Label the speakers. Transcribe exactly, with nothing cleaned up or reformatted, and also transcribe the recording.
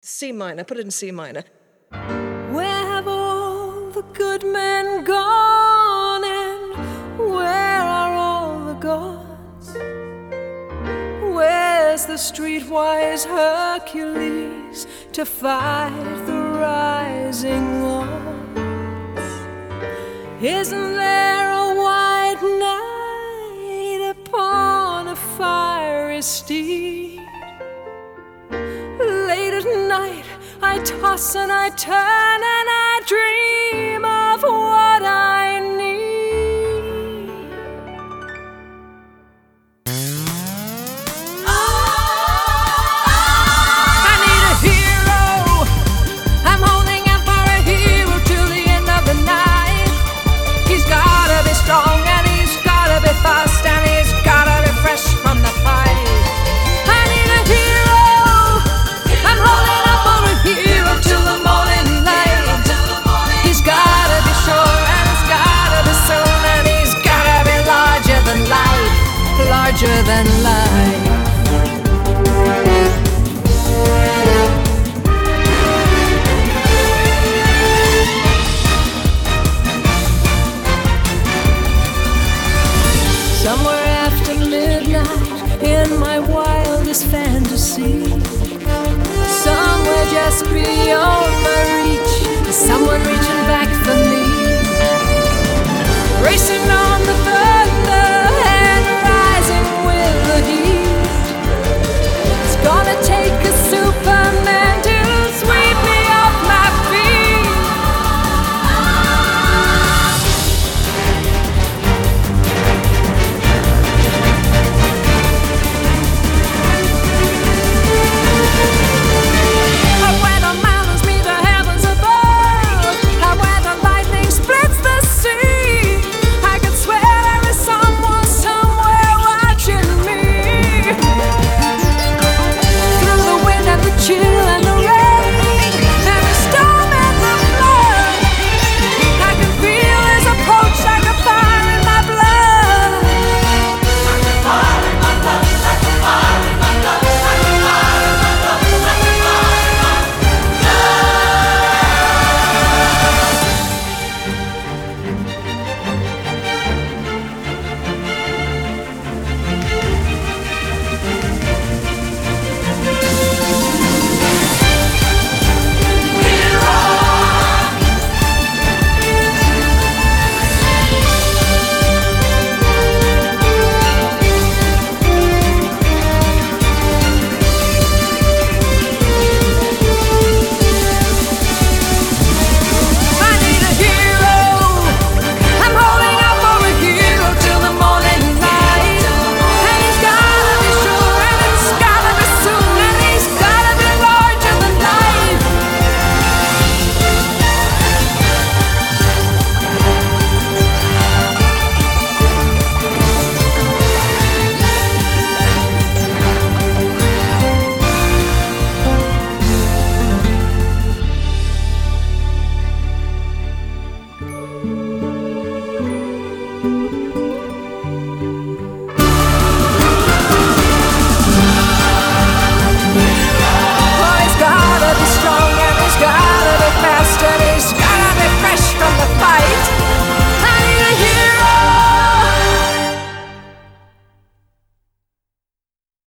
Speaker 1: C minor, put it in C minor.
Speaker 2: Where have all the good men gone, and where are all the gods? Where's the streetwise Hercules to fight the rising odds? Isn't there a white knight upon a fiery steed? Late at night I toss and I turn and I dream of what I need. I need a hero. I'm holding out for a hero till the end of the night. He's gotta be strong and he's gotta be fast and he's gotta be fresh from the fight. I need a hero. I'm holding out for a hero till the morning light. He's gotta be sure and he's gotta be soon and he's gotta be larger than life, larger than life. Somewhere after midnight, in my wildest fantasy, somewhere just beyond